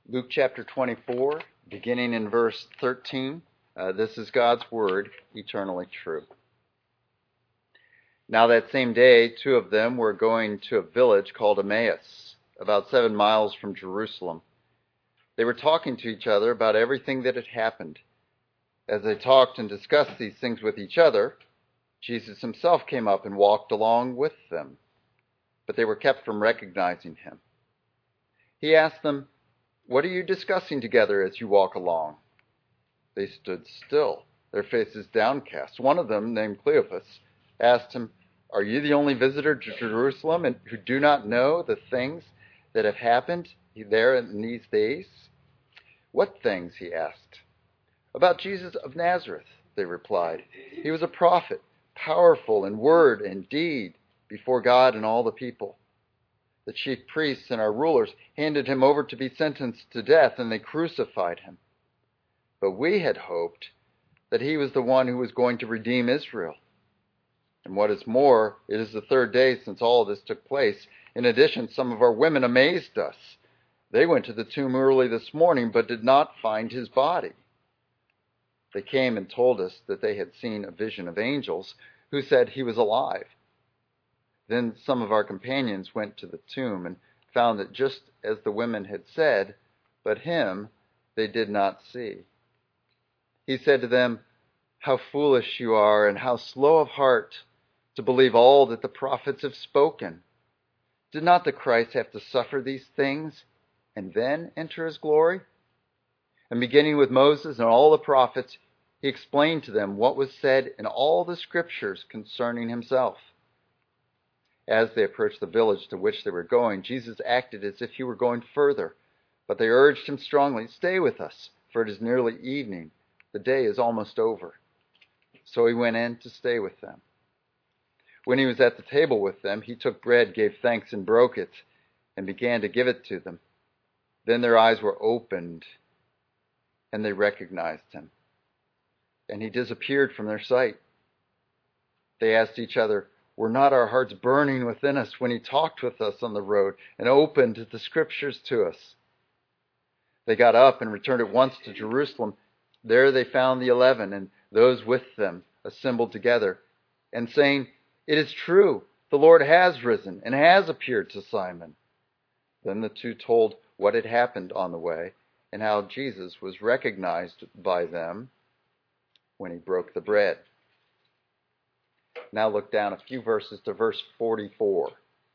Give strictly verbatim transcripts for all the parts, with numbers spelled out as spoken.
Luke chapter twenty-four, beginning in verse thirteen. Uh, this is God's word, eternally true. Now that same day, two of them were going to a village called Emmaus, about seven miles from Jerusalem. They were talking to each other about everything that had happened. As they talked and discussed these things with each other, Jesus himself came up and walked along with them, but they were kept from recognizing him. He asked them, "What are you discussing together as you walk along?" They stood still, their faces downcast. One of them, named Cleopas, asked him, "Are you the only visitor to Jerusalem and who do not know the things that have happened there in these days?" "What things?" he asked. "About Jesus of Nazareth," they replied. "He was a prophet, powerful in word and deed before God and all the people. The chief priests and our rulers handed him over to be sentenced to death, and they crucified him. But we had hoped that he was the one who was going to redeem Israel. And what is more, it is the third day since all this took place. In addition, some of our women amazed us. They went to the tomb early this morning, but did not find his body. They came and told us that they had seen a vision of angels who said he was alive. Then some of our companions went to the tomb and found that just as the women had said, but him they did not see." He said to them, "How foolish you are, and how slow of heart to believe all that the prophets have spoken. Did not the Christ have to suffer these things and then enter his glory?" And beginning with Moses and all the prophets, he explained to them what was said in all the scriptures concerning himself. As they approached the village to which they were going, Jesus acted as if he were going further, but they urged him strongly, "Stay with us, for it is nearly evening. The day is almost over." So he went in to stay with them. When he was at the table with them, he took bread, gave thanks, and broke it, and began to give it to them. Then their eyes were opened, and they recognized him, and he disappeared from their sight. They asked each other, "Were not our hearts burning within us when he talked with us on the road and opened the scriptures to us?" They got up and returned at once to Jerusalem. There they found the eleven and those with them assembled together, and saying, "It is true, the Lord has risen and has appeared to Simon." Then the two told what had happened on the way and how Jesus was recognized by them when he broke the bread. Now look down a few verses to verse forty-four.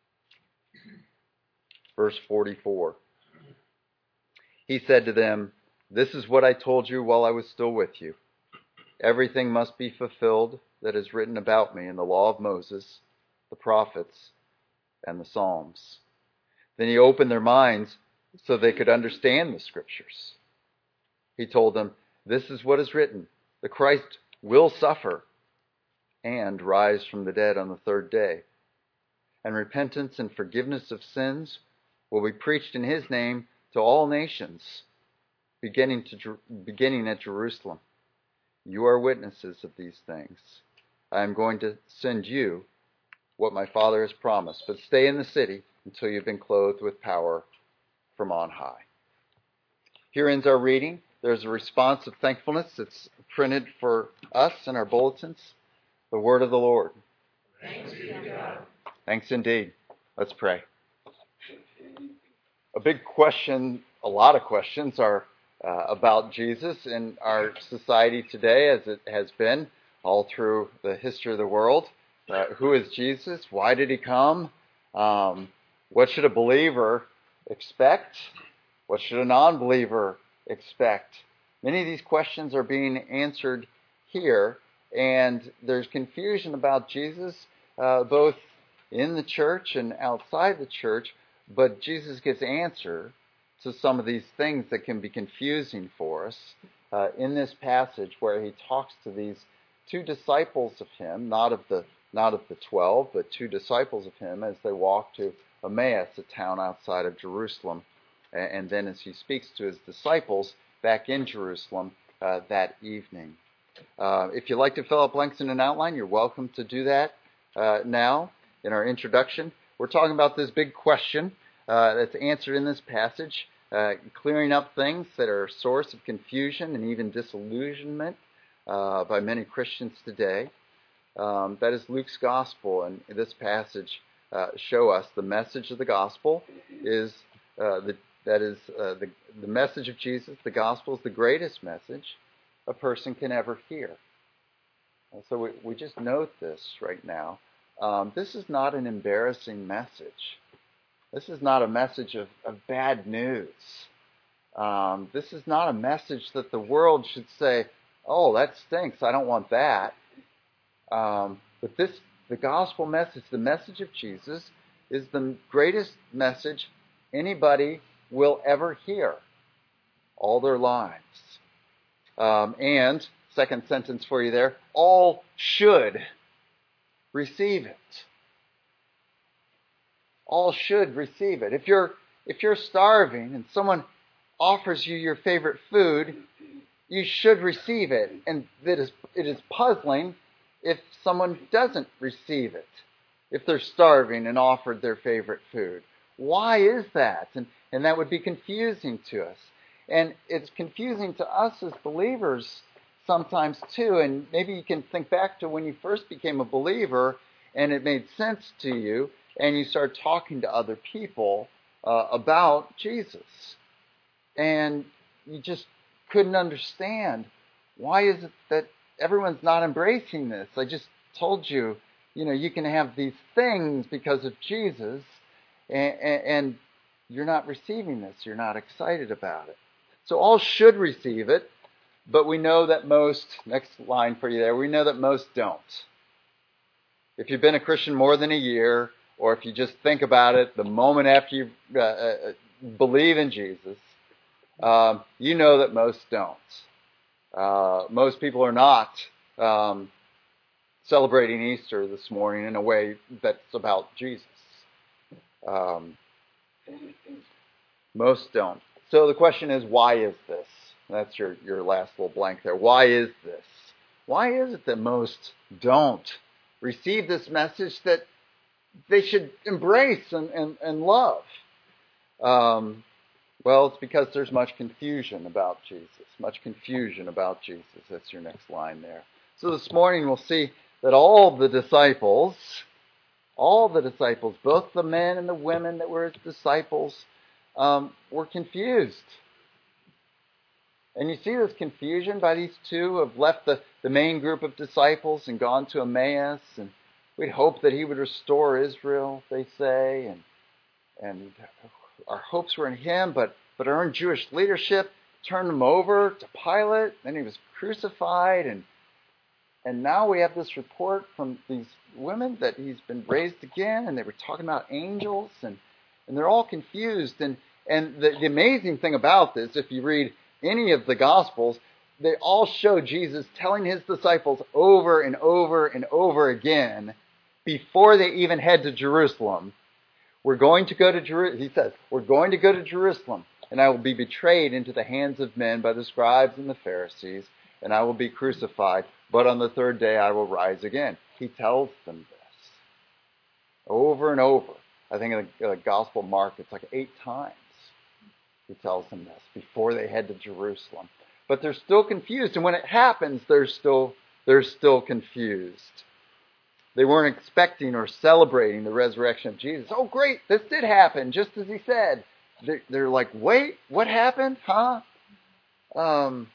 Verse forty-four. He said to them, "This is what I told you while I was still with you. Everything must be fulfilled that is written about me in the law of Moses, the prophets, and the Psalms." Then he opened their minds so they could understand the scriptures. He told them, "This is what is written. The Christ will suffer and rise from the dead on the third day. And repentance and forgiveness of sins will be preached in his name to all nations, beginning to beginning at Jerusalem. You are witnesses of these things. I am going to send you what my Father has promised, but stay in the city until you've been clothed with power from on high." Here ends our reading. There's a response of thankfulness that's printed for us in our bulletins. The word of the Lord. Thanks be to God. Thanks indeed. Let's pray. A big question, a lot of questions are uh, about Jesus in our society today, as it has been all through the history of the world. Uh, who is Jesus? Why did he come? Um, what should a believer expect? What should a non-believer expect? Many of these questions are being answered here. And there's confusion about Jesus, uh, both in the church and outside the church, but Jesus gives answer to some of these things that can be confusing for us uh, in this passage where he talks to these two disciples of him, not of the not of the twelve, but two disciples of him as they walk to Emmaus, a town outside of Jerusalem. And then as he speaks to his disciples back in Jerusalem uh, that evening. Uh, if you'd like to fill out blanks in an outline, you're welcome to do that uh, now in our introduction. We're talking about this big question uh, that's answered in this passage. uh, clearing up things that are a source of confusion and even disillusionment uh, by many Christians today. Um, that is Luke's gospel, and this passage uh, show us the message of the gospel is uh, the that is uh, the the message of Jesus. The gospel is the greatest message a person can ever hear. And so we, we just note this right now. Um, this is not an embarrassing message. This is not a message of, of bad news. Um, this is not a message that the world should say, "Oh, that stinks. I don't want that." Um, but this, the gospel message, the message of Jesus, is the greatest message anybody will ever hear all their lives. Um, and, second sentence for you there, all should receive it. All should receive it. If you're, if you're starving and someone offers you your favorite food, you should receive it. And it is, it is puzzling if someone doesn't receive it, if they're starving and offered their favorite food. Why is that? And, and that would be confusing to us. And it's confusing to us as believers sometimes too. And maybe you can think back to when you first became a believer and it made sense to you and you started talking to other people uh, about Jesus. And you just couldn't understand, why is it that everyone's not embracing this? I just told you, you know, you can have these things because of Jesus, and, and you're not receiving this. You're not excited about it. So all should receive it, but we know that most, next line for you there, we know that most don't. If you've been a Christian more than a year, or if you just think about it the moment after you uh, uh, believe in Jesus, um, you know that most don't. Uh, most people are not um, celebrating Easter this morning in a way that's about Jesus. Um, most don't. So the question is, why is this? That's your, your last little blank there. Why is this? Why is it that most don't receive this message that they should embrace and, and, and love? Um, Well, it's because there's much confusion about Jesus. Much confusion about Jesus. That's your next line there. So this morning we'll see that all the disciples, all the disciples, both the men and the women that were his disciples, um, were confused. And you see this confusion by these two who have left the, the main group of disciples and gone to Emmaus. And we'd hope that he would restore Israel, they say, and and our hopes were in him, but, but our own Jewish leadership turned him over to Pilate. Then he was crucified. And and now we have this report from these women that he's been raised again. And they were talking about angels. And, and they're all confused. And, and the, the amazing thing about this, if you read any of the Gospels, they all show Jesus telling his disciples over and over and over again, before they even head to Jerusalem, We're going to go to Jerusalem. He says, we're going to go to Jerusalem, and I will be betrayed into the hands of men by the scribes and the Pharisees, and I will be crucified, but on the third day I will rise again. He tells them this over and over. I think in the, in the Gospel of Mark, it's like eight times he tells them this before they head to Jerusalem. But they're still confused, and when it happens, they're still they're still confused. They weren't expecting or celebrating the resurrection of Jesus. Oh, great, this did happen, just as he said. They're, they're like, wait, what happened? Huh? Um,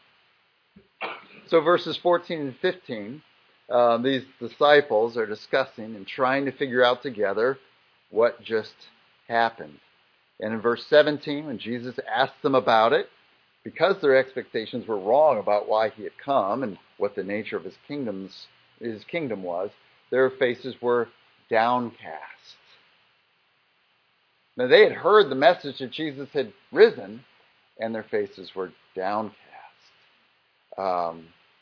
so verses fourteen and fifteen, uh, these disciples are discussing and trying to figure out together what just happened. And in verse seventeen, when Jesus asked them about it, because their expectations were wrong about why he had come and what the nature of his kingdoms, his kingdom was, their faces were downcast. Now they had heard the message that Jesus had risen, and their faces were downcast. Um,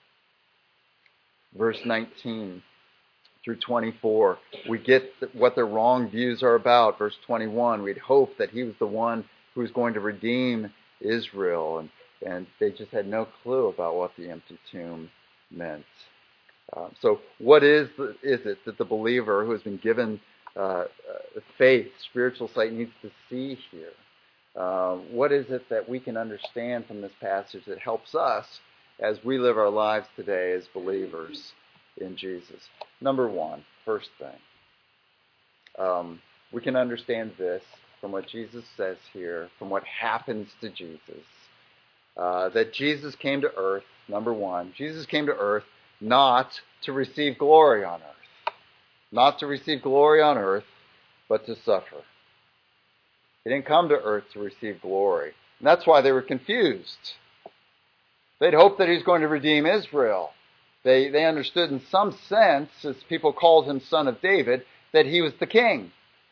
verse nineteen through twenty-four, we get what their wrong views are about. Verse twenty-one, we'd hoped that he was the one who was going to redeem Israel, and, and they just had no clue about what the empty tomb meant. Uh, so what is, the, is it that the believer who has been given uh, uh, faith, spiritual sight, needs to see here? Uh, what is it that we can understand from this passage that helps us as we live our lives today as believers in Jesus? Number one, first thing, um, we can understand this from what Jesus says here, from what happens to Jesus, uh, that Jesus came to earth, number one, Jesus came to earth not to receive glory on earth, not to receive glory on earth, but to suffer. He didn't come to earth to receive glory. And that's why they were confused. They'd hoped that he was going to redeem Israel. They, they understood in some sense, as people called him Son of David, that he was the king.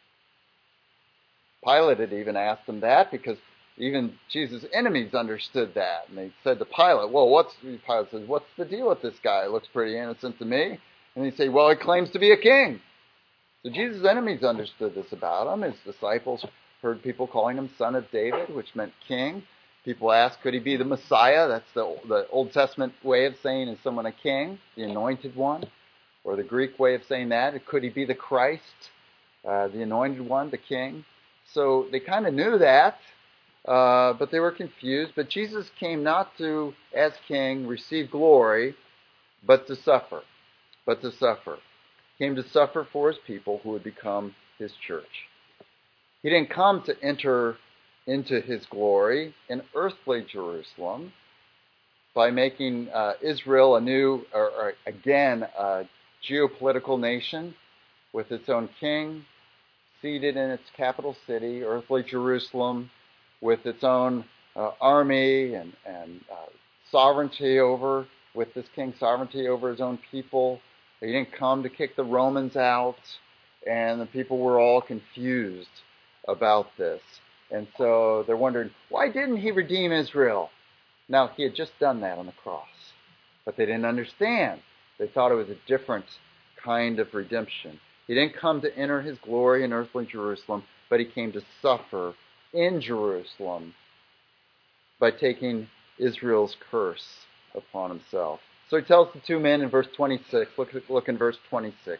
Pilate had even asked them that because even Jesus' enemies understood that. And they said to Pilate, well, what's, Pilate says, what's the deal with this guy? He looks pretty innocent to me. And they say, well, he claims to be a king. So Jesus' enemies understood this about him. His disciples heard people calling him Son of David, which meant king. People asked, could he be the Messiah? That's the, the Old Testament way of saying, is someone a king, the anointed one? Or the Greek way of saying that, could he be the Christ, uh, the anointed one, the king? So they kind of knew that, uh, but they were confused. But Jesus came not to, as king, receive glory, but to suffer. But to suffer. He came to suffer for his people who would become his church. He didn't come to enter into his glory in earthly Jerusalem by making uh, Israel a new, or, or again, a geopolitical nation with its own king, seated in its capital city, earthly Jerusalem, with its own uh, army and, and uh, sovereignty over, with this king sovereignty over his own people. He didn't come to kick the Romans out, and the people were all confused about this. And so they're wondering, why didn't he redeem Israel? Now, he had just done that on the cross. But they didn't understand. They thought it was a different kind of redemption. He didn't come to enter his glory in earthly Jerusalem, but he came to suffer in Jerusalem by taking Israel's curse upon himself. So he tells the two men in verse twenty-six, look, look in verse twenty-six.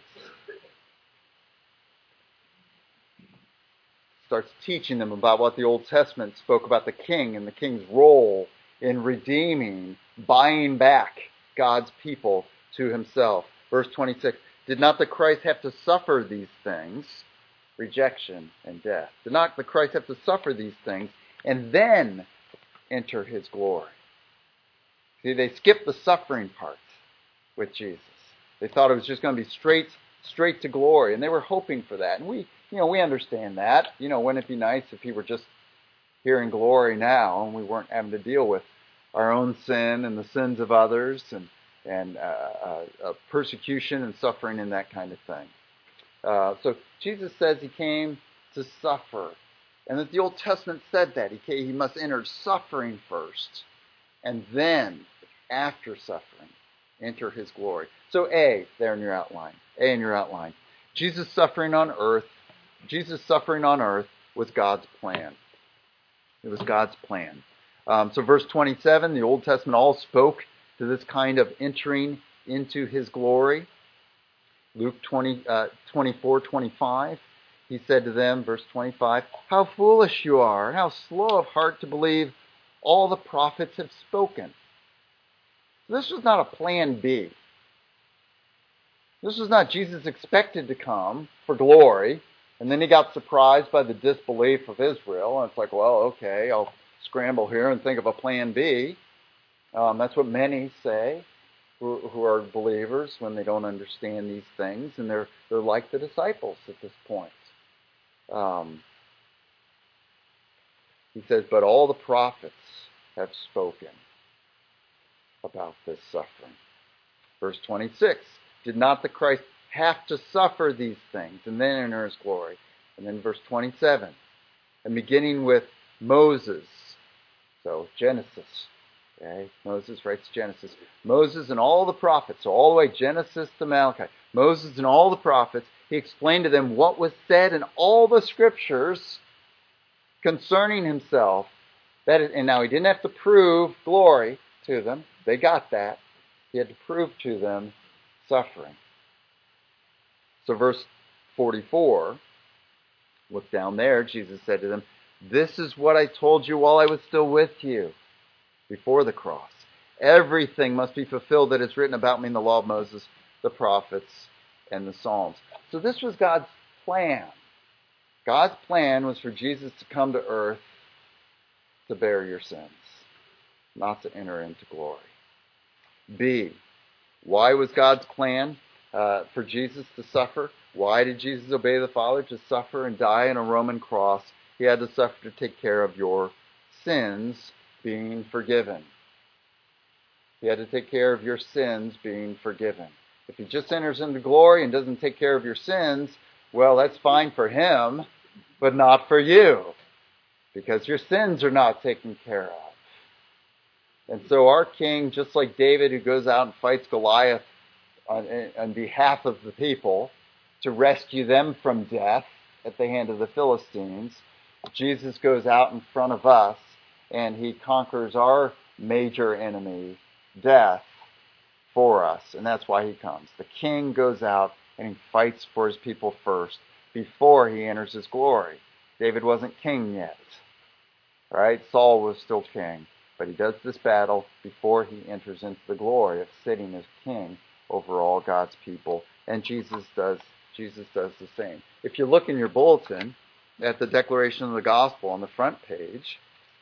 Starts teaching them about what the Old Testament spoke about the king and the king's role in redeeming, buying back God's people to himself. Verse twenty-six, did not the Christ have to suffer these things, rejection and death? Did not the Christ have to suffer these things and then enter his glory? See, they skipped the suffering part with Jesus. They thought it was just going to be straight, straight to glory, and they were hoping for that. And we, you know, we understand that. You know, wouldn't it be nice if he were just here in glory now, and we weren't having to deal with our own sin and the sins of others, and and uh, uh, uh, persecution and suffering and that kind of thing. Uh, so Jesus says he came to suffer, and that the Old Testament said that he came, he must enter suffering first, and then after suffering, enter his glory. So A, there in your outline, A in your outline, Jesus suffering on earth. Jesus suffering on earth was God's plan. It was God's plan. Um, so verse twenty-seven, the Old Testament all spoke to this kind of entering into his glory. Luke twenty, uh, twenty-four, twenty-five, he said to them, verse twenty-five, how foolish you are, and how slow of heart to believe all the prophets have spoken. This was not a plan B. This was not Jesus expected to come for glory, and then he got surprised by the disbelief of Israel, and it's like, well, okay, I'll scramble here and think of a plan B. Um, that's what many say who, who are believers when they don't understand these things, and they're they're like the disciples at this point. Um, he says, but all the prophets have spoken about this suffering. Verse twenty-six, did not the Christ have to suffer these things and then enter his glory? And then verse twenty-seven, and beginning with Moses, so Genesis, okay, Moses writes Genesis, Moses and all the prophets, so all the way Genesis to Malachi, Moses and all the prophets, he explained to them what was said in all the scriptures concerning himself. That is, and now he didn't have to prove glory to them. They got that. He had to prove to them suffering. So verse forty-four, look down there, Jesus said to them, This is what I told you while I was still with you, before the cross. Everything must be fulfilled that is written about me in the law of Moses, the prophets, and the Psalms. So this was God's plan. God's plan was for Jesus to come to earth to bear your sins, not to enter into glory. B, why was God's plan uh, for Jesus to suffer? Why did Jesus obey the Father to suffer and die on a Roman cross? He had to suffer to take care of your sins being forgiven. He had to take care of your sins being forgiven. If he just enters into glory and doesn't take care of your sins, well, that's fine for him, but not for you, because your sins are not taken care of. And so our king, just like David, who goes out and fights Goliath on, on behalf of the people to rescue them from death at the hand of the Philistines, Jesus goes out in front of us and he conquers our major enemy, death, for us. And that's why he comes. The king goes out and he fights for his people first before he enters his glory. David wasn't king yet, right? Saul was still king. But he does this battle before he enters into the glory of sitting as king over all God's people. And Jesus does, Jesus does the same. If you look in your bulletin at the Declaration of the Gospel on the front page,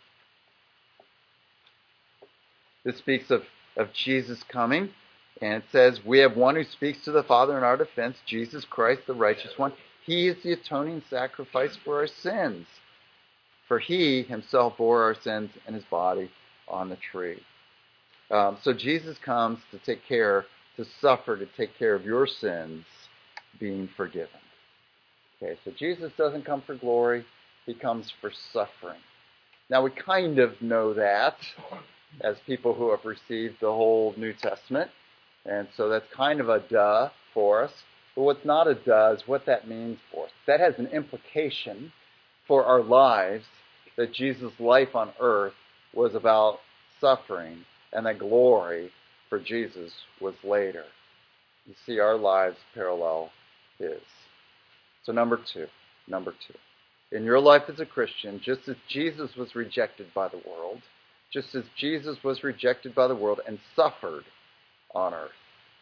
this speaks of, of Jesus coming. And it says, we have one who speaks to the Father in our defense, Jesus Christ, the righteous one. He is the atoning sacrifice for our sins. For he himself bore our sins in his body on the tree. Um, so Jesus comes to take care, to suffer, to take care of your sins being forgiven. Okay, so Jesus doesn't come for glory. He comes for suffering. Now we kind of know that as people who have received the whole New Testament. And so that's kind of a duh for us. But what's not a duh is what that means for us. That has an implication for our lives, that Jesus' life on earth was about suffering and that glory for Jesus was later. You see, our lives parallel his. So number two, number two. In your life as a Christian, just as Jesus was rejected by the world, just as Jesus was rejected by the world and suffered on earth,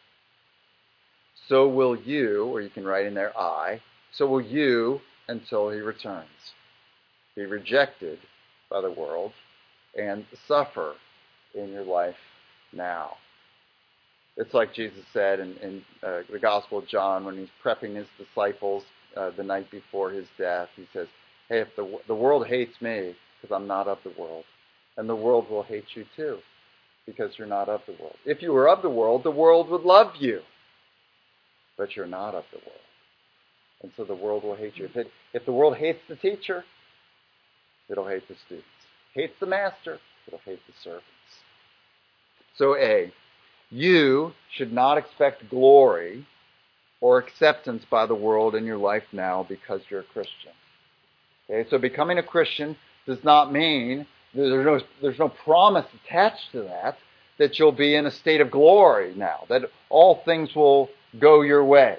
so will you, or you can write in there, I, so will you until he returns. Be rejected by the world and suffer in your life now. It's like Jesus said in, in uh, the Gospel of John when he's prepping his disciples uh, the night before his death. He says, hey, if the, the world hates me because I'm not of the world, and the world will hate you too because you're not of the world. If you were of the world, the world would love you, but you're not of the world. And so the world will hate you. If, it, if the world hates the teacher, it'll hate the students. Hates the master, it'll hate the servants. So A, you should not expect glory or acceptance by the world in your life now because you're a Christian. Okay, so becoming a Christian does not mean, there's no, there's no promise attached to that, that you'll be in a state of glory now, that all things will go your way.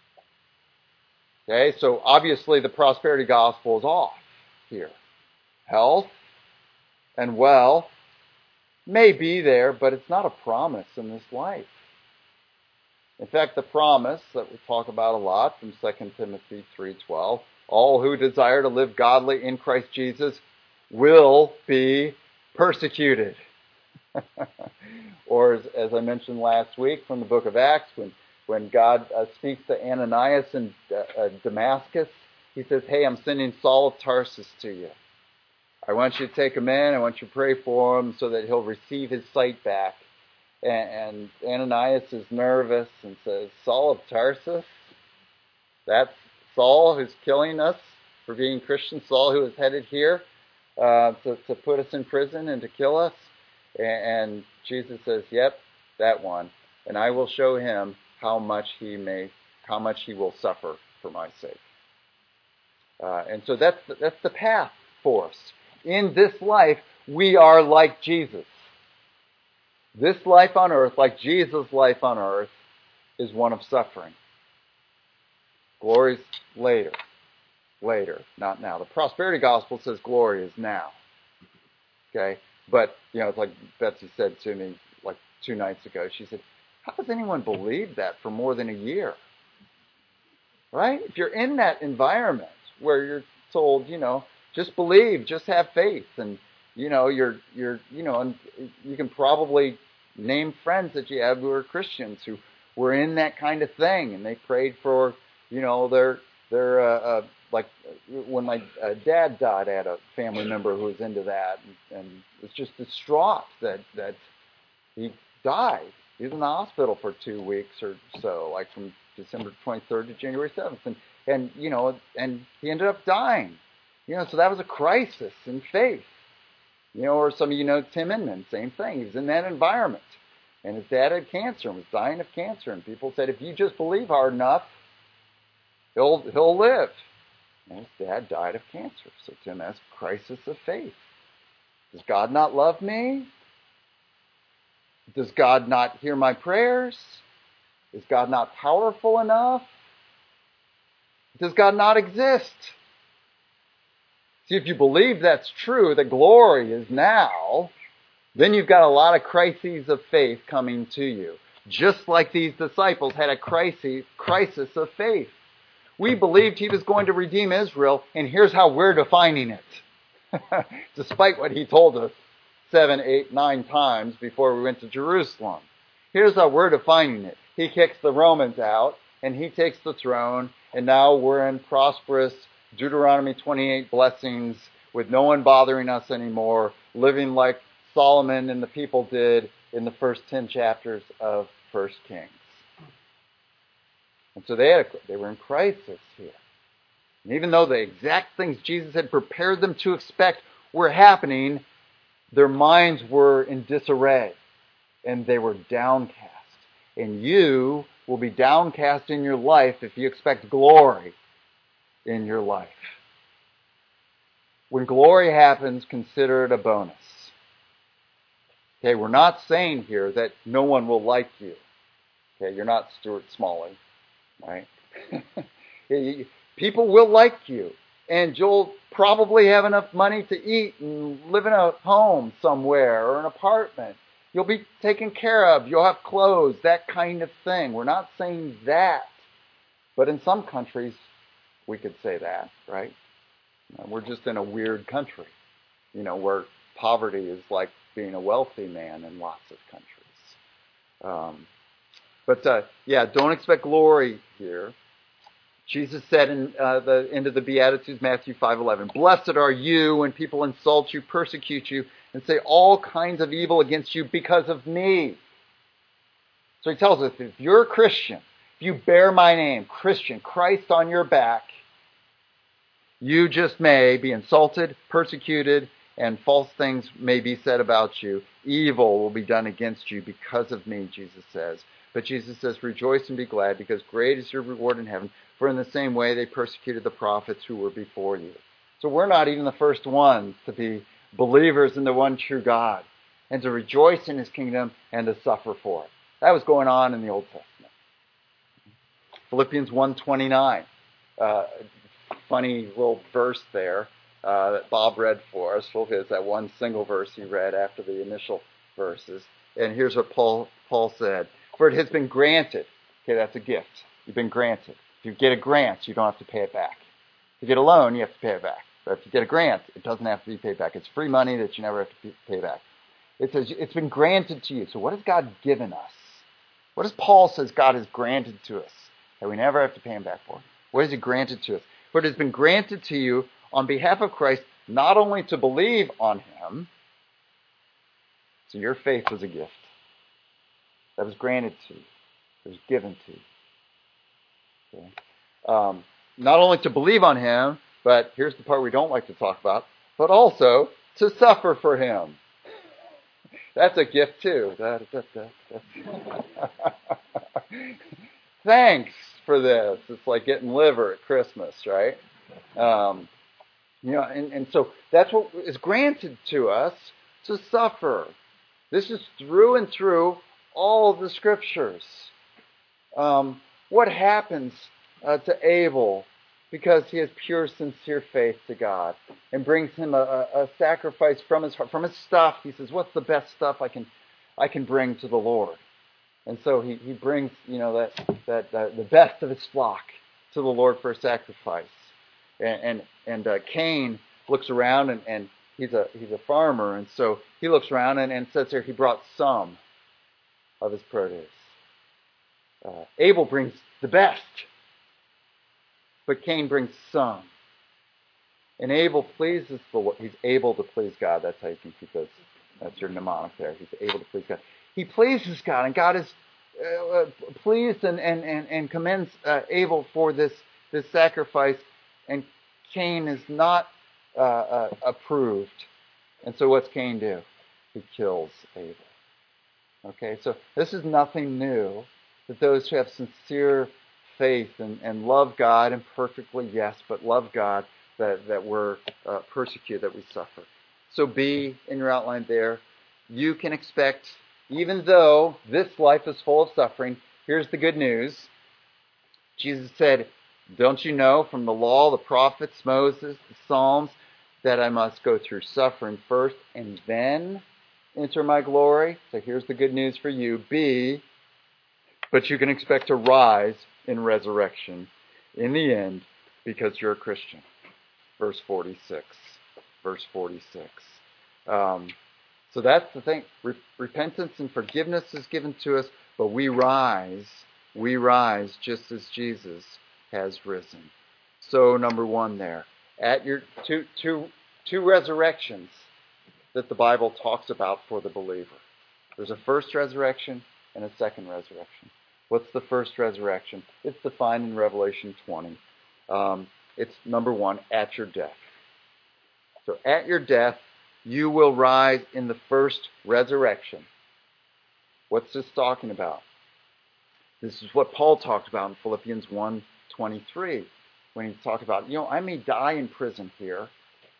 Okay, so obviously the prosperity gospel is off here. Health and wealth may be there, but it's not a promise in this life. In fact, the promise that we talk about a lot from Second Timothy three twelve, all who desire to live godly in Christ Jesus will be persecuted. Or as, as I mentioned last week from the book of Acts, when, when God uh, speaks to Ananias in uh, uh, Damascus, he says, hey, I'm sending Saul of Tarsus to you. I want you to take him in. I want you to pray for him so that he'll receive his sight back. And, and Ananias is nervous and says, Saul of Tarsus? That's Saul who's killing us for being Christians? Saul who is headed here uh, to, to put us in prison and to kill us? And, and Jesus says, yep, that one. And I will show him how much he may, how much he will suffer for my sake. Uh, and so that's the, that's the path for us. In this life, we are like Jesus. This life on earth, like Jesus' life on earth, is one of suffering. Glory's later. later, not now. The prosperity gospel says glory is now. Okay? But, you know, it's like Betsy said to me like two nights ago. She said, how does anyone believe that for more than a year? Right? If you're in that environment where you're told, you know, just believe, just have faith, and, you know, you're, you're, you know, and you can probably name friends that you have who are Christians who were in that kind of thing, and they prayed for, you know, their, their, uh, uh, like, when my uh, dad died, I had a family member who was into that, and, and was just distraught that, that he died. He was in the hospital for two weeks or so, like from December twenty-third to January seventh, and, and, you know, and he ended up dying. You know, so that was a crisis in faith. You know, or some of you know Tim Inman, same thing. He was in that environment. And his dad had cancer and was dying of cancer. And people said, if you just believe hard enough, he'll he'll live. And his dad died of cancer. So Tim has a crisis of faith. Does God not love me? Does God not hear my prayers? Is God not powerful enough? Does God not exist? See, if you believe that's true, that glory is now, then you've got a lot of crises of faith coming to you. Just like these disciples had a crisis, crisis of faith. We believed he was going to redeem Israel, and here's how we're defining it. Despite what he told us seven, eight, nine times before we went to Jerusalem. Here's how we're defining it. He kicks the Romans out, and he takes the throne, and now we're in prosperous Deuteronomy twenty-eight blessings with no one bothering us anymore, living like Solomon and the people did in the first ten chapters of First Kings. And so they had a, they were in crisis here. And even though the exact things Jesus had prepared them to expect were happening, their minds were in disarray and they were downcast. And you will be downcast in your life if you expect glory in your life. When glory happens, consider it a bonus. Okay, we're not saying here that no one will like you. Okay, you're not Stuart Smalley, right? People will like you, and you'll probably have enough money to eat and live in a home somewhere or an apartment. You'll be taken care of. You'll have clothes, that kind of thing. We're not saying that. But in some countries, we could say that, right? We're just in a weird country, you know, where poverty is like being a wealthy man in lots of countries. Um, but, uh, yeah, don't expect glory here. Jesus said in uh, the end of the Beatitudes, Matthew five eleven, blessed are you when people insult you, persecute you, and say all kinds of evil against you because of me. So he tells us, if you're a Christian, if you bear my name, Christian, Christ on your back, you just may be insulted, persecuted, and false things may be said about you. Evil will be done against you because of me, Jesus says. But Jesus says, rejoice and be glad, because great is your reward in heaven. For in the same way they persecuted the prophets who were before you. So we're not even the first ones to be believers in the one true God, and to rejoice in his kingdom and to suffer for it. That was going on in the Old Testament. Philippians one twenty-nine. Uh, funny little verse there uh, that Bob read for us. It's that one single verse he read after the initial verses. And here's what Paul Paul said. For it has been granted. Okay, that's a gift. You've been granted. If you get a grant, you don't have to pay it back. If you get a loan, you have to pay it back. But if you get a grant, it doesn't have to be paid back. It's free money that you never have to pay back. It says it's been granted to you. So what has God given us? What does Paul says God has granted to us that we never have to pay him back for? What has he granted to us? For it has been granted to you on behalf of Christ, not only to believe on him, so your faith was a gift. That was granted to you. It was given to you. Okay. Um, not only to believe on him, but here's the part we don't like to talk about, but also to suffer for him. That's a gift too. That, that, that, that. Thanks for this. It's like getting liver at Christmas, right? Um, you know, and, and so that's what is granted to us, to suffer. This is through and through all of the scriptures. Um, what happens uh, to Abel because he has pure, sincere faith to God and brings him a, a, a sacrifice from his heart, from his stuff. He says, what's the best stuff I can I can bring to the Lord? And so he, he brings, you know, that, that uh, the best of his flock to the Lord for a sacrifice. And and, and uh, Cain looks around, and, and he's a he's a farmer, and so he looks around and, and says here he brought some of his produce. Uh, Abel brings the best, but Cain brings some. And Abel pleases the Lord. He's able to please God. That's how you can keep those. That's your mnemonic there. He's able to please God. He pleases God, and God is uh, pleased and, and, and, and commends uh, Abel for this, this sacrifice, and Cain is not uh, uh, approved. And so what's Cain do? He kills Abel. Okay, so this is nothing new, that those who have sincere faith and, and love God imperfectly, yes, but love God, that, that we're uh, persecuted, that we suffer. So B, in your outline there, you can expect, even though this life is full of suffering, here's the good news. Jesus said, don't you know from the law, the prophets, Moses, the Psalms, that I must go through suffering first and then enter my glory? So here's the good news for you. B, but you can expect to rise in resurrection in the end because you're a Christian. Verse forty-six. Verse forty-six. Um, so that's the thing. Re- repentance and forgiveness is given to us, but we rise. We rise just as Jesus has risen. So number one there. At your two, two, two resurrections that the Bible talks about for the believer. There's a first resurrection and a second resurrection. What's the first resurrection? It's defined in Revelation twenty. Um, it's number one, at your death. So at your death, you will rise in the first resurrection. What's this talking about? This is what Paul talked about in Philippians one twenty-three, when he talked about, you know, I may die in prison here,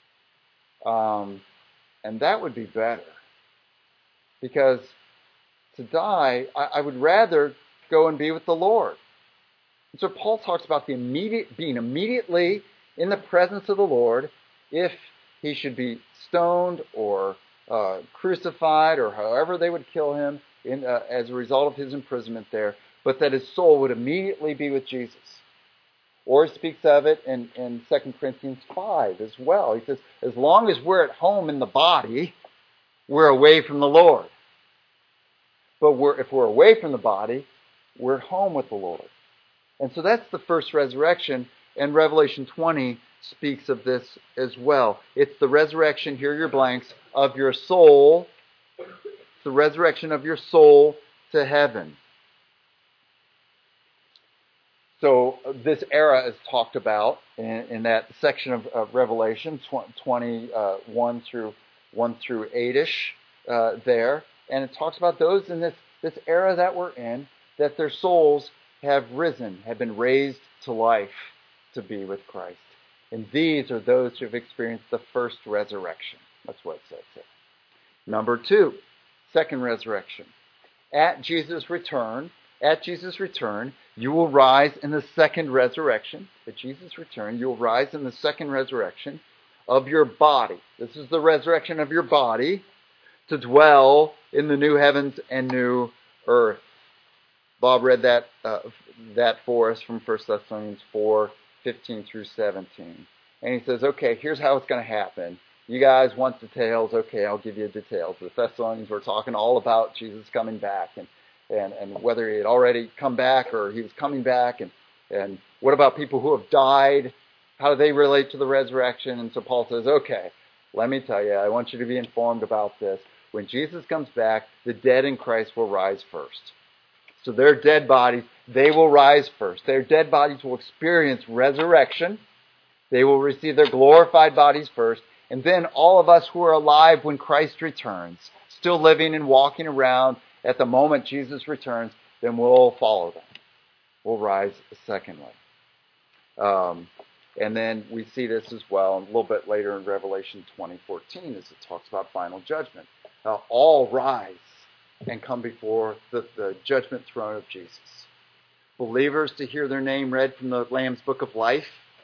um, and that would be better. Because to die, I, I would rather go and be with the Lord. And so Paul talks about the immediate being immediately in the presence of the Lord if he should be stoned or uh, crucified or however they would kill him in, uh, as a result of his imprisonment there, but that his soul would immediately be with Jesus. Or he speaks of it in, in Second Corinthians five as well. He says, as long as we're at home in the body, we're away from the Lord. But we're, if we're away from the body, we're at home with the Lord. And so that's the first resurrection, and Revelation twenty speaks of this as well. It's the resurrection, here are your blanks, of your soul. It's the resurrection of your soul to heaven. So this era is talked about in, in that section of, of Revelation, twenty-one through one through eight-ish uh, there. And it talks about those in this, this era that we're in, that their souls have risen, have been raised to life to be with Christ. And these are those who have experienced the first resurrection. That's what it says there. Number two, second resurrection. At Jesus' return, at Jesus' return, you will rise in the second resurrection. At Jesus' return, you will rise in the second resurrection of your body. This is the resurrection of your body to dwell in the new heavens and new earth. Bob read that uh, that for us from First Thessalonians four, fifteen through seventeen. And he says, okay, here's how it's going to happen. You guys want details? Okay, I'll give you details. The Thessalonians were talking all about Jesus coming back and, and, and whether he had already come back or he was coming back. And, and what about people who have died? How do they relate to the resurrection? And so Paul says, okay, let me tell you, I want you to be informed about this. When Jesus comes back, the dead in Christ will rise first. So their dead bodies, they will rise first. Their dead bodies will experience resurrection. They will receive their glorified bodies first. And then all of us who are alive when Christ returns, still living and walking around at the moment Jesus returns, then we'll follow them. We'll rise secondly. Um, and then we see this as well a little bit later in Revelation twenty fourteen as it talks about final judgment. Uh, all rise and come before the, the judgment throne of Jesus. Believers to hear their name read from the Lamb's Book of Life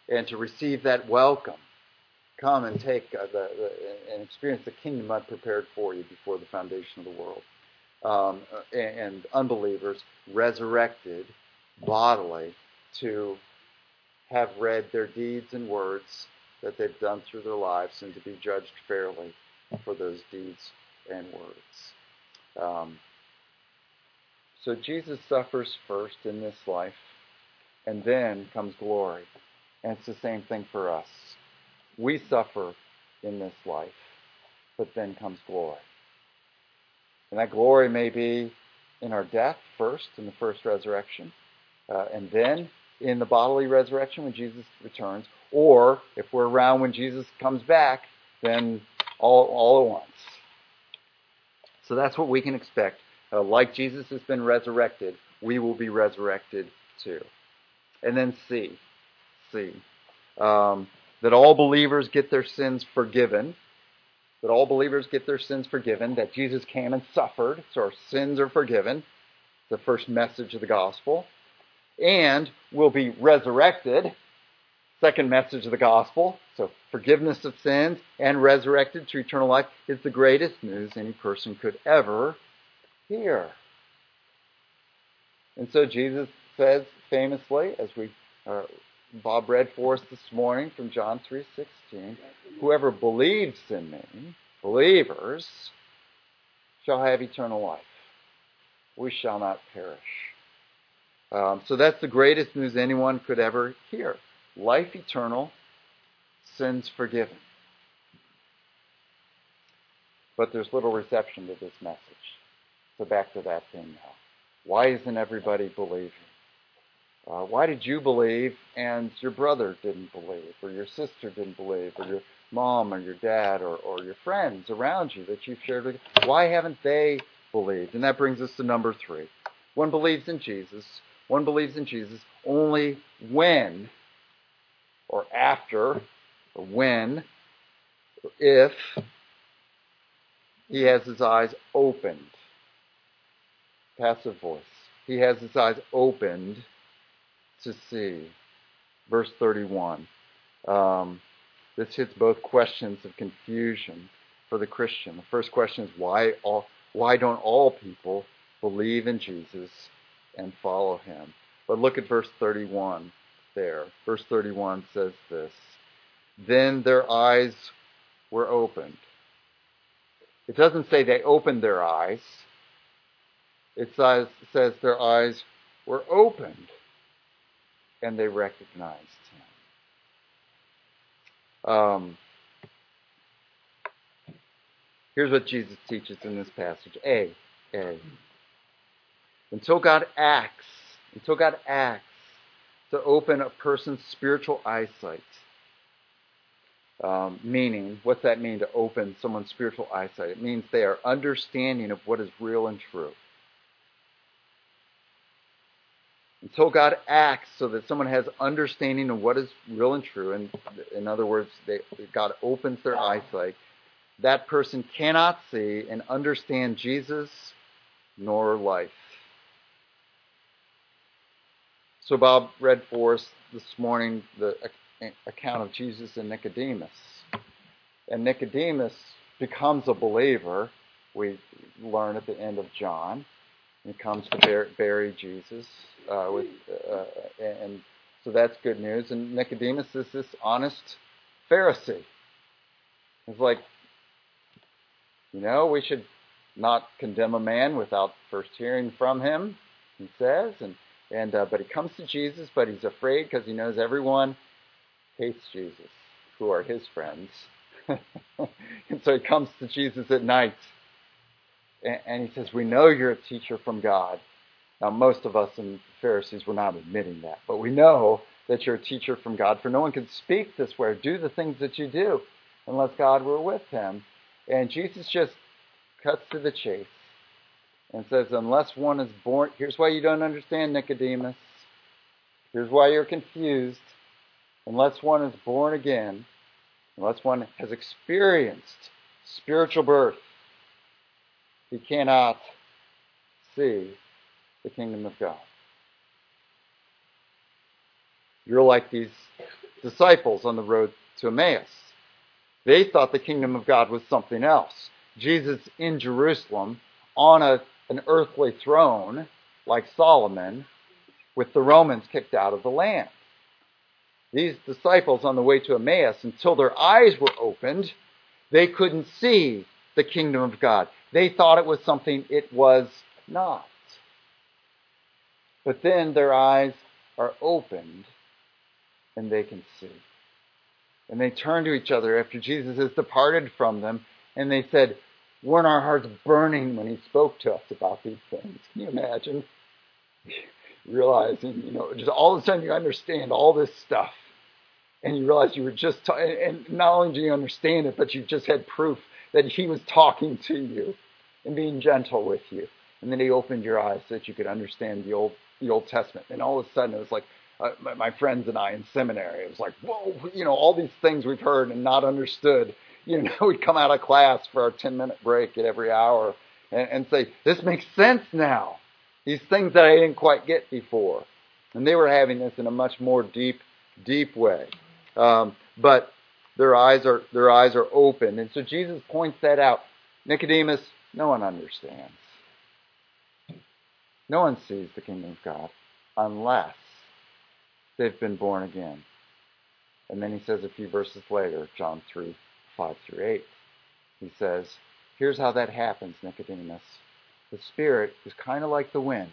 and to receive that welcome. Come and take uh, the, the and experience the kingdom I've prepared for you before the foundation of the world. Um, and, and unbelievers resurrected bodily to have read their deeds and words that they've done through their lives and to be judged fairly for those deeds and words. Um, so Jesus suffers first in this life, and then comes glory. And it's the same thing for us. We suffer in this life, but then comes glory. And that glory may be in our death first, in the first resurrection, uh, and then in the bodily resurrection when Jesus returns, or if we're around when Jesus comes back, then all, all at once. So that's what we can expect. Uh, like Jesus has been resurrected, we will be resurrected too. And then C, C, um, that all believers get their sins forgiven. That all believers get their sins forgiven. That Jesus came and suffered, so our sins are forgiven. The first message of the gospel. And will be resurrected. Second message of the gospel. So forgiveness of sins and resurrected to eternal life is the greatest news any person could ever hear. And so Jesus says famously, as we uh, Bob read for us this morning from John three sixteen, whoever believes in me, believers, shall have eternal life. We shall not perish. Um, so that's the greatest news anyone could ever hear. Life eternal, sins forgiven. But there's little reception to this message. So back to that thing now. Why isn't everybody believing? Uh, why did you believe and your brother didn't believe, or your sister didn't believe, or your mom or your dad or, or your friends around you that you've shared with? Why haven't they believed? And that brings us to number three. One believes in Jesus. One believes in Jesus only when, or after, or when, or if he has his eyes opened. Passive voice. He has his eyes opened to see. Verse thirty-one. Um, this hits both questions of confusion for the Christian. The first question is why all, why don't all people believe in Jesus and follow him? But look at verse thirty-one there. Verse thirty-one says this. Then their eyes were opened. It doesn't say they opened their eyes. It says, says their eyes were opened. And they recognized him. Um, here's what Jesus teaches in this passage. A, A. Until God acts, until God acts to open a person's spiritual eyesight. Um, meaning, what's that mean to open someone's spiritual eyesight? It means they are understanding of what is real and true. Until God acts so that someone has understanding of what is real and true, and in other words, they, God opens their eyesight, that person cannot see and understand Jesus nor life. So Bob read for us this morning the account of Jesus and Nicodemus. And Nicodemus becomes a believer, we learn at the end of John. He comes to bury Jesus, uh, with, uh, and so that's good news. And Nicodemus is this honest Pharisee. It's like, you know, we should not condemn a man without first hearing from him, he says. And and uh, but he comes to Jesus, but he's afraid because he knows everyone hates Jesus, who are his friends. And so he comes to Jesus at night. And he says, we know you're a teacher from God. Now, most of us and Pharisees were not admitting that. But we know that you're a teacher from God. For no one could speak this way or do the things that you do unless God were with him. And Jesus just cuts to the chase and says, unless one is born... Here's why you don't understand, Nicodemus. Here's why you're confused. Unless one is born again, unless one has experienced spiritual birth, he cannot see the kingdom of God. You're like these disciples on the road to Emmaus. They thought the kingdom of God was something else. Jesus in Jerusalem on a, an earthly throne like Solomon with the Romans kicked out of the land. These disciples on the way to Emmaus, until their eyes were opened, they couldn't see the kingdom of God. They thought it was something it was not. But then their eyes are opened and they can see. And they turn to each other after Jesus has departed from them, and they said, weren't our hearts burning when he spoke to us about these things? Can you imagine? Realizing, you know, just all of a sudden you understand all this stuff. And you realize you were just, ta- and not only do you understand it, but you just had proof that he was talking to you and being gentle with you. And then he opened your eyes so that you could understand the Old the Old Testament. And all of a sudden it was like, uh, my, my friends and I in seminary, it was like, whoa, you know, all these things we've heard and not understood. You know, we'd come out of class for our ten-minute break at every hour and, and say, this makes sense now. These things that I didn't quite get before. And they were having this in a much more deep, deep way. Um, but their eyes are their eyes are open. And so Jesus points that out. Nicodemus, no one understands. No one sees the kingdom of God unless they've been born again. And then he says a few verses later, John three, five through eight, he says, here's how that happens, Nicodemus. The Spirit is kind of like the wind.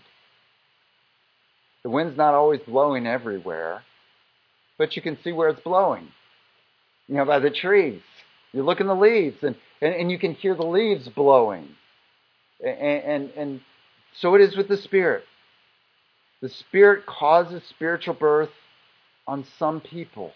The wind's not always blowing everywhere, but you can see where it's blowing. You know, by the trees. You look in the leaves, and, and, and you can hear the leaves blowing. And, and, and so it is with the Spirit. The Spirit causes spiritual birth on some people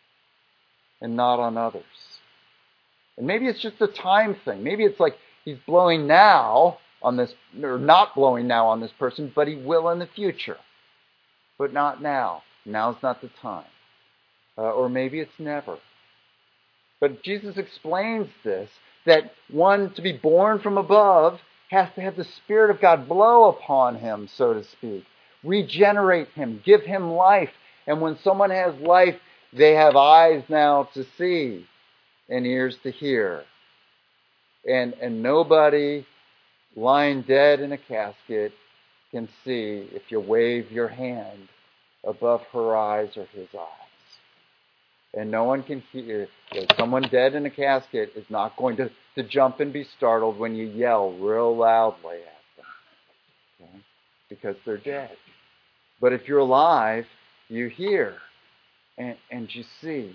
and not on others. And maybe it's just a time thing. Maybe it's like he's blowing now on this, or not blowing now on this person, but he will in the future. But not now. Now's not the time. Uh, or maybe it's never. But Jesus explains this, that one to be born from above has to have the Spirit of God blow upon him, so to speak. Regenerate him, give him life. And when someone has life, they have eyes now to see and ears to hear. And, and nobody lying dead in a casket can see if you wave your hand above her eyes or his eyes. And no one can hear. Someone dead in a casket is not going to, to jump and be startled when you yell real loudly at them. Okay? Because they're dead. But if you're alive, you hear and, and you see.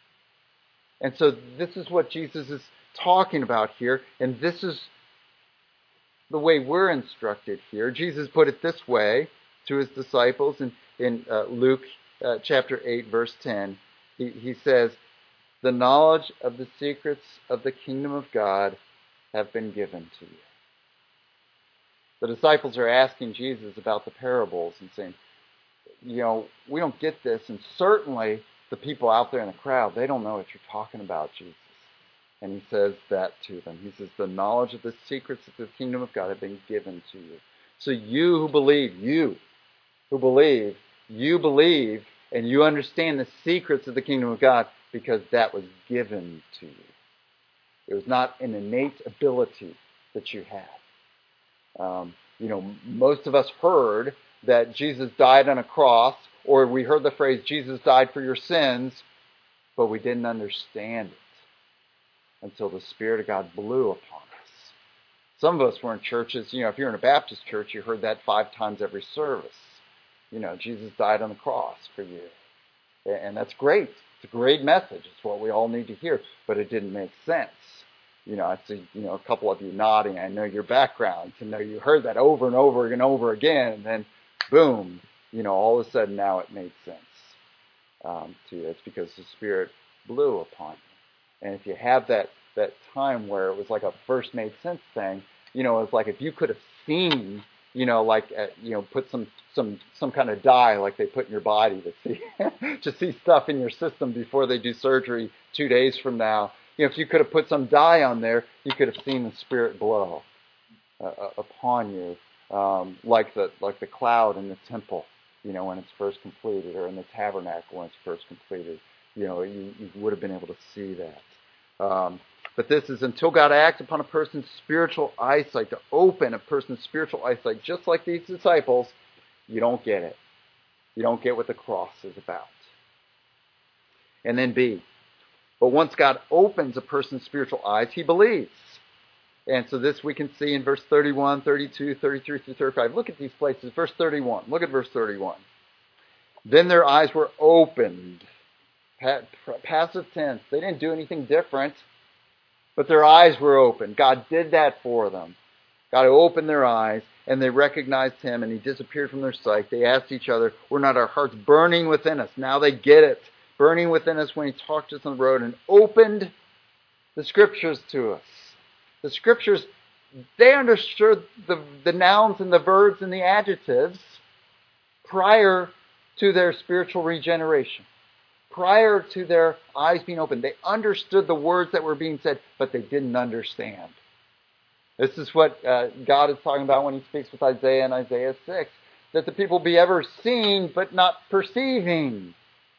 And so this is what Jesus is talking about here. And this is the way we're instructed here. Jesus put it this way to his disciples in, in uh, Luke uh, chapter eight, verse ten. He, he says, the knowledge of the secrets of the kingdom of God have been given to you. The disciples are asking Jesus about the parables and saying, you know, we don't get this. And certainly the people out there in the crowd, they don't know what you're talking about, Jesus. And he says that to them. He says, the knowledge of the secrets of the kingdom of God have been given to you. So you who believe, you who believe, you believe and you understand the secrets of the kingdom of God because that was given to you. It was not an innate ability that you had. Um, you know, most of us heard that Jesus died on a cross, or we heard the phrase, Jesus died for your sins, but we didn't understand it until the Spirit of God blew upon us. Some of us were in churches, you know, if you're in a Baptist church, you heard that five times every service. You know, Jesus died on the cross for you. And that's great. It's a great message. It's what we all need to hear. But it didn't make sense. You know, I see, you know, a couple of you nodding. I know your background to know you heard that over and over and over again. And then, boom, you know, all of a sudden now it made sense um, to you. It's because the Spirit blew upon you. And if you have that, that time where it was like a first made sense thing, you know, it's like if you could have seen, you know, like, uh, you know, put some, some, some kind of dye like they put in your body to see, to see stuff in your system before they do surgery two days from now. You know, if you could have put some dye on there, you could have seen the Spirit blow uh, upon you, um, like the, like the cloud in the temple, you know, when it's first completed, or in the tabernacle when it's first completed. you know, you, you would have been able to see that. Um, but this is until God acts upon a person's spiritual eyesight, to open a person's spiritual eyesight, just like these disciples, you don't get it. You don't get what the cross is about. And then B, but once God opens a person's spiritual eyes, he believes. And so this we can see in verse thirty-one, thirty-two, thirty-three through thirty-five. Look at these places. Verse thirty-one. Look at verse thirty-one. Then their eyes were opened. Passive tense. They didn't do anything different, but their eyes were opened. God did that for them. God opened their eyes, and they recognized him, and he disappeared from their sight. They asked each other, were not our hearts burning within us? Now they get it. Burning within us when he talked to us on the road and opened the scriptures to us. The scriptures, they understood the, the nouns and the verbs and the adjectives prior to their spiritual regeneration. Prior to their eyes being opened. They understood the words that were being said, but they didn't understand. This is what uh, God is talking about when he speaks with Isaiah in Isaiah six. That the people be ever seeing, but not perceiving.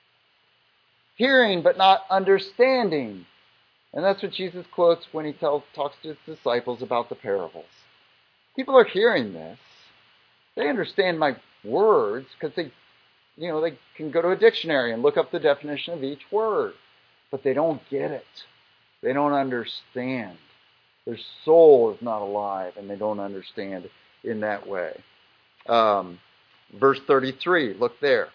Hearing, but not understanding. And that's what Jesus quotes when he tells, talks to his disciples about the parables. People are hearing this. They understand my words because they, you know, they can go to a dictionary and look up the definition of each word. But they don't get it. They don't understand. Their soul is not alive, and they don't understand in that way. Um, verse thirty-three, look there.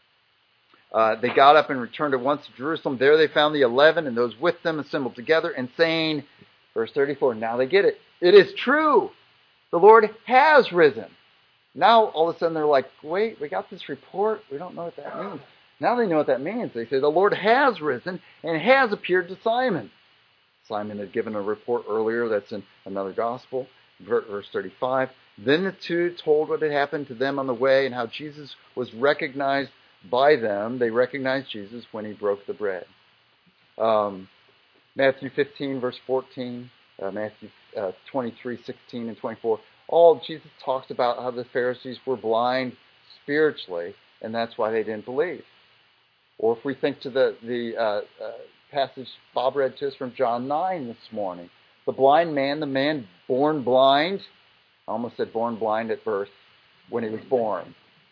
Uh, they got up and returned at once to Jerusalem. There they found the eleven and those with them assembled together and saying, verse thirty-four, now they get it. It is true. The Lord has risen. Now all of a sudden they're like, wait, we got this report. We don't know what that means. Now they know what that means. They say the Lord has risen and has appeared to Simon. Simon had given a report earlier that's in another gospel. Verse thirty-five. Then the two told what had happened to them on the way and how Jesus was recognized by them. They recognized Jesus when he broke the bread. Um, Matthew fifteen, verse fourteen, uh, Matthew uh, twenty-three, sixteen, and twenty-four. All Jesus talks about how the Pharisees were blind spiritually, and that's why they didn't believe. Or if we think to the, the uh, uh, passage Bob read to us from John nine this morning, the blind man, the man born blind, I almost said born blind at birth, when he was born.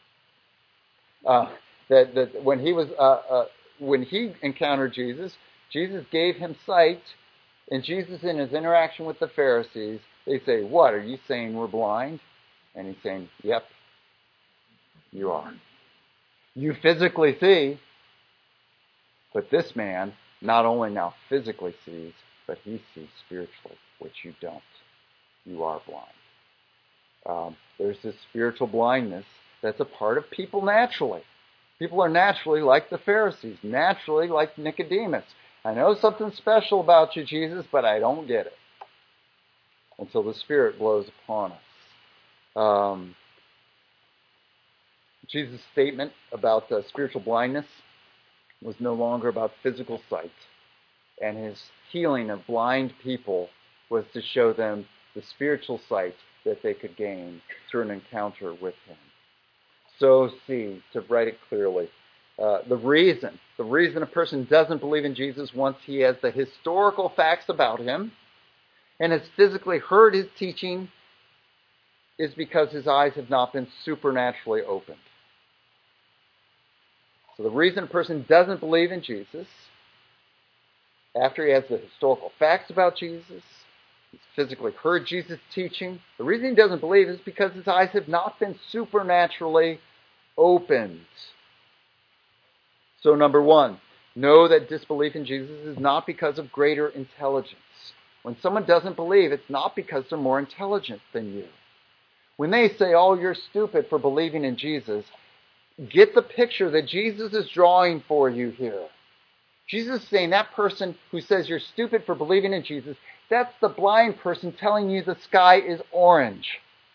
Uh, That, that when he was uh, uh, when he encountered Jesus, Jesus gave him sight, and Jesus in his interaction with the Pharisees, they say, "What, are you saying we're blind?" And he's saying, "Yep, you are. You physically see, but this man not only now physically sees, but he sees spiritually, which you don't. You are blind." Um, there's this spiritual blindness that's a part of people naturally. People are naturally like the Pharisees, naturally like Nicodemus. I know something special about you, Jesus, but I don't get it until the Spirit blows upon us. Um, Jesus' statement about uh, spiritual blindness was no longer about physical sight, and his healing of blind people was to show them the spiritual sight that they could gain through an encounter with him. So see, to write it clearly, uh, the reason, the reason a person doesn't believe in Jesus once he has the historical facts about him and has physically heard his teaching is because his eyes have not been supernaturally opened. So the reason a person doesn't believe in Jesus, after he has the historical facts about Jesus, he's physically heard Jesus' teaching, the reason he doesn't believe is because his eyes have not been supernaturally opened. So number one, know that disbelief in Jesus is not because of greater intelligence. When someone doesn't believe, it's not because they're more intelligent than you. When they say, oh, you're stupid for believing in Jesus, get the picture that Jesus is drawing for you here. Jesus is saying that person who says you're stupid for believing in Jesus, that's the blind person telling you the sky is orange.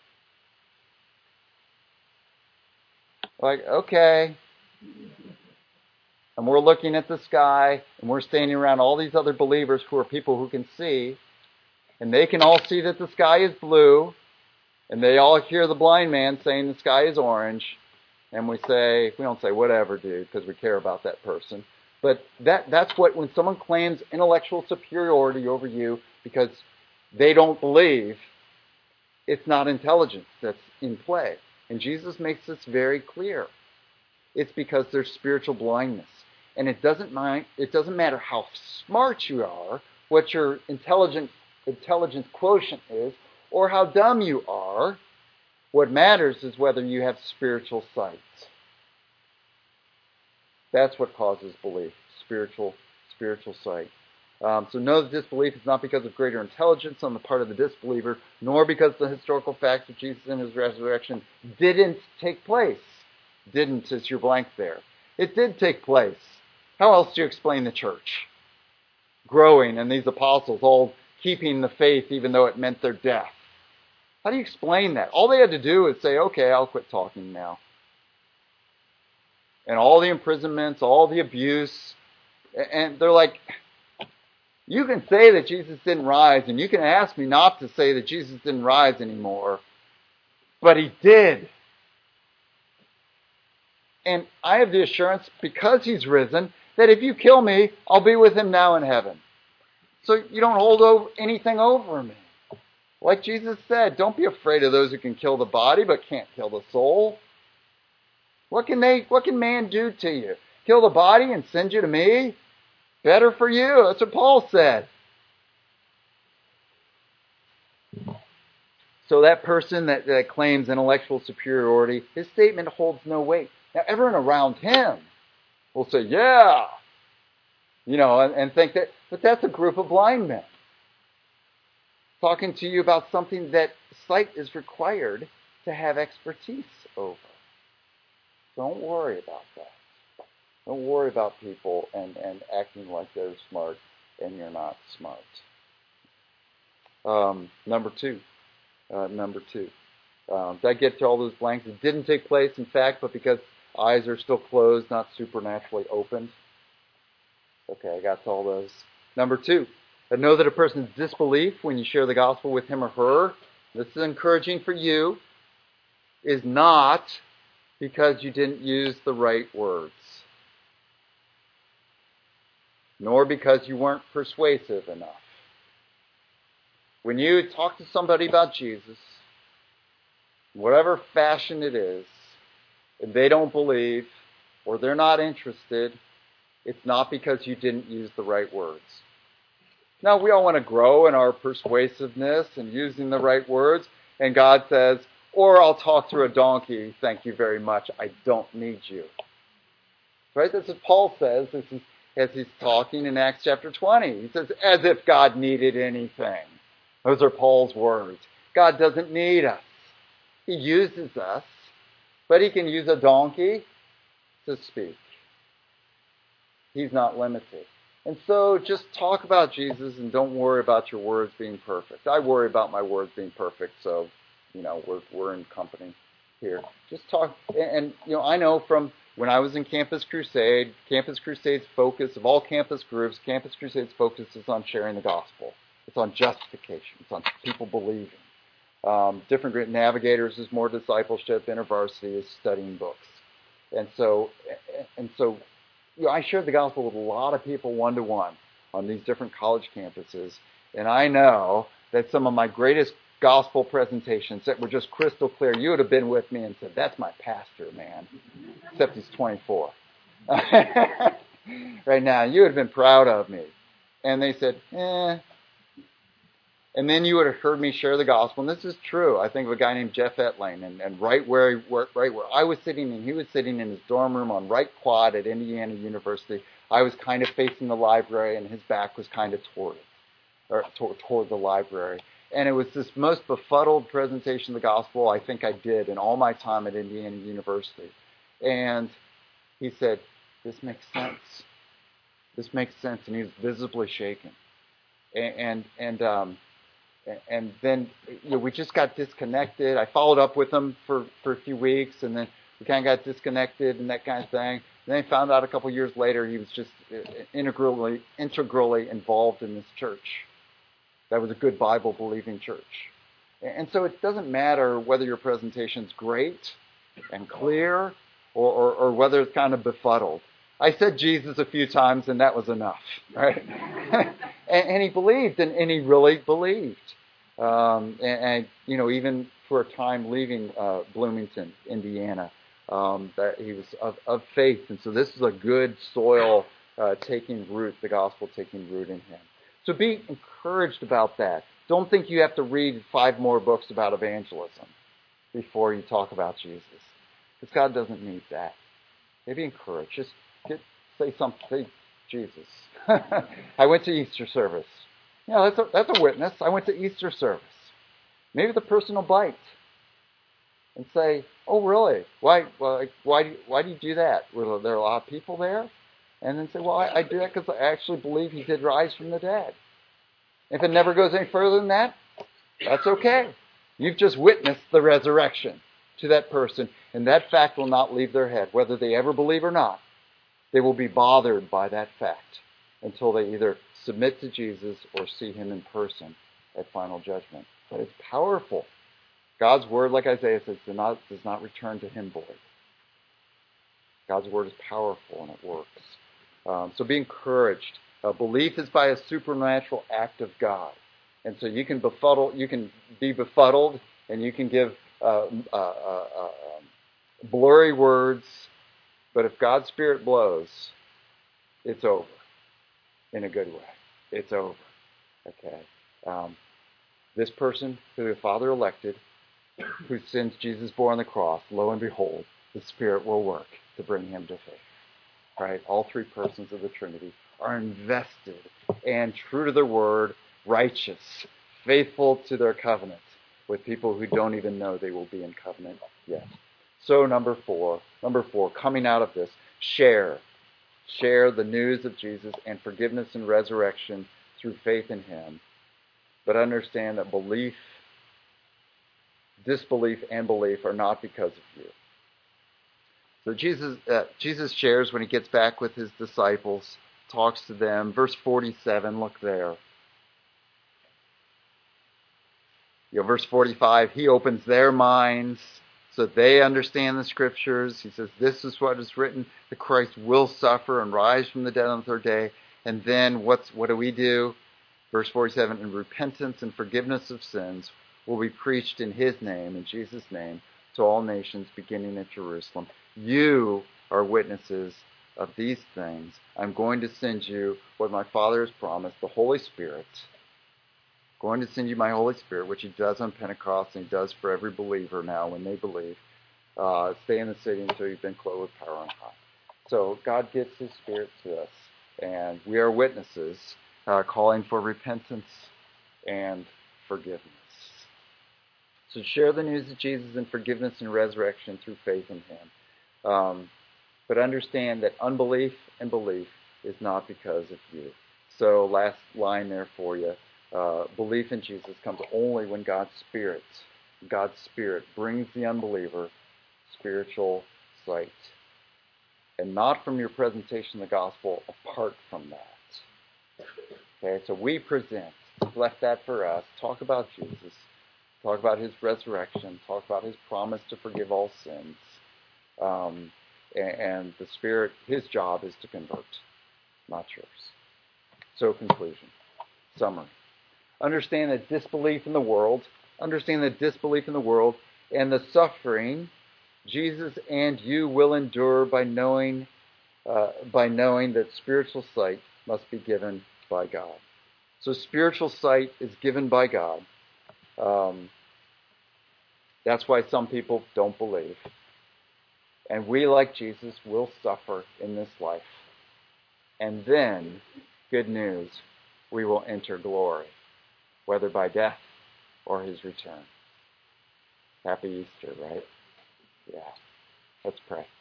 Like, okay. And we're looking at the sky, and we're standing around all these other believers who are people who can see, and they can all see that the sky is blue, and they all hear the blind man saying the sky is orange, and we say, we don't say whatever, dude, because we care about that person. But that that's what, when someone claims intellectual superiority over you because they don't believe, it's not intelligence that's in play. And Jesus makes this very clear. It's because there's spiritual blindness. And it doesn't mind, it doesn't matter how smart you are, what your intelligent, intelligence quotient is, or how dumb you are. What matters is whether you have spiritual sight. That's what causes belief, spiritual, spiritual sight. Um, so know that disbelief is not because of greater intelligence on the part of the disbeliever, nor because the historical facts of Jesus and his resurrection didn't take place. Didn't is your blank there. It did take place. How else do you explain the church growing and these apostles all keeping the faith even though it meant their death? How do you explain that? All they had to do is say, okay, I'll quit talking now. And all the imprisonments, all the abuse, and they're like, you can say that Jesus didn't rise, and you can ask me not to say that Jesus didn't rise anymore, but he did. And I have the assurance, because he's risen, that if you kill me, I'll be with him now in heaven. So you don't hold over anything over me. Like Jesus said, don't be afraid of those who can kill the body but can't kill the soul. What can they? What can man do to you? Kill the body and send you to me? Better for you. That's what Paul said. So that person that, that claims intellectual superiority, his statement holds no weight. Now everyone around him will say, yeah, you know, and, and think that, but that's a group of blind men talking to you about something that sight is required to have expertise over. Don't worry about that. Don't worry about people and, and acting like they're smart and you're not smart. Um, number two. Uh, number two. Um, did I get to all those blanks? It didn't take place, in fact, but because eyes are still closed, not supernaturally opened. Okay, I got to all those. Number two. I know that a person's disbelief when you share the gospel with him or her, this is encouraging for you, is not because you didn't use the right words, nor because you weren't persuasive enough. When you talk to somebody about Jesus, whatever fashion it is, and they don't believe or they're not interested, it's not because you didn't use the right words. Now, we all want to grow in our persuasiveness and using the right words, and God says, or I'll talk through a donkey, thank you very much, I don't need you. Right? That's what Paul says as he's, as he's talking in Acts chapter twenty. He says, as if God needed anything. Those are Paul's words. God doesn't need us. He uses us, but he can use a donkey to speak. He's not limited. And so just talk about Jesus and don't worry about your words being perfect. I worry about my words being perfect, so, you know, we're we're in company here. Just talk, and, and you know, I know from when I was in Campus Crusade, Campus Crusade's focus of all campus groups, Campus Crusade's focus is on sharing the gospel. It's on justification. It's on people believing. Um, different group navigators is more discipleship. InterVarsity is studying books. And so, and so, you know, I shared the gospel with a lot of people one-to-one on these different college campuses. And I know that some of my greatest gospel presentations that were just crystal clear, you would have been with me and said, that's my pastor, man. Except he's twenty-four. Right now, you would have been proud of me. And they said, eh. And then you would have heard me share the gospel. And this is true. I think of a guy named Jeff Etling. And, and right where he, where, right where I was sitting, and he was sitting in his dorm room on Wright Quad at Indiana University, I was kind of facing the library, and his back was kind of toward it, or toward, toward the library. And it was this most befuddled presentation of the gospel I think I did in all my time at Indiana University. And he said, this makes sense. This makes sense. And he was visibly shaken. And, and, and um, And then, you know, we just got disconnected. I followed up with him for, for a few weeks, and then we kind of got disconnected and that kind of thing. And then I found out a couple years later he was just integrally, integrally involved in this church. That was a good Bible-believing church. And so it doesn't matter whether your presentation's great and clear or, or, or whether it's kind of befuddled. I said Jesus a few times, and that was enough, right? and, and he believed, and, and he really believed. Um, and, and, you know, even for a time leaving uh, Bloomington, Indiana, um, that he was of, of faith. And so this is a good soil uh, taking root, the gospel taking root in him. So be encouraged about that. Don't think you have to read five more books about evangelism before you talk about Jesus. Because God doesn't need that. Maybe encourage. Just get, say something. Say Jesus. I went to Easter service. Yeah, that's a, that's a witness. I went to Easter service. Maybe the person will bite and say, "Oh, really? Why? Well, why? Do, why do you do that? Were there a lot of people there?" And then say, "Well, I, I do that because I actually believe he did rise from the dead." If it never goes any further than that, that's okay. You've just witnessed the resurrection to that person, and that fact will not leave their head, whether they ever believe or not. They will be bothered by that fact until they either submit to Jesus or see him in person at final judgment. But it's powerful. God's word, like Isaiah says, does not, does not return to him void. God's word is powerful and it works. Um, so be encouraged. Uh, belief is by a supernatural act of God. And so you can befuddle, you can be befuddled, and you can give uh, uh, uh, uh, blurry words. But if God's Spirit blows, it's over in a good way. It's over. Okay. Um, this person who the Father elected, whose sins Jesus bore on the cross, lo and behold, the Spirit will work to bring him to faith. Right? All three persons of the Trinity are invested and true to their word, righteous, faithful to their covenant with people who don't even know they will be in covenant yet. So number four, number four, coming out of this, share. Share the news of Jesus and forgiveness and resurrection through faith in him. But understand that belief, disbelief, and belief are not because of you. So Jesus, uh, Jesus shares when he gets back with his disciples, talks to them. Verse forty-seven, look there. You know, verse forty-five, he opens their minds so that they understand the scriptures. He says, this is what is written, that Christ will suffer and rise from the dead on the third day. And then what's what do we do? Verse forty-seven, and repentance and forgiveness of sins will be preached in his name, in Jesus' name, to all nations, beginning at Jerusalem. You are witnesses of these things. I'm going to send you what my Father has promised, the Holy Spirit. I'm going to send you my Holy Spirit, which he does on Pentecost, and he does for every believer now when they believe. Uh, stay in the city until you've been clothed with power on high. So God gives his Spirit to us, and we are witnesses, uh, calling for repentance and forgiveness. So share the news of Jesus and forgiveness and resurrection through faith in him. Um, but understand that unbelief and belief is not because of you. So last line there for you. Uh, belief in Jesus comes only when God's Spirit, God's Spirit brings the unbeliever spiritual sight. And not from your presentation of the gospel apart from that. Okay, so we present. We've left that for us. Talk about Jesus. Talk about his resurrection. Talk about his promise to forgive all sins. Um, and, and the Spirit, his job is to convert, not yours. So conclusion, summary. Understand that disbelief in the world, understand that disbelief in the world and the suffering Jesus and you will endure by knowing, uh, by knowing that spiritual sight must be given by God. So spiritual sight is given by God. Um, that's why some people don't believe. And we, like Jesus, will suffer in this life. And then, good news, we will enter glory, whether by death or his return. Happy Easter, right? Yeah. Let's pray.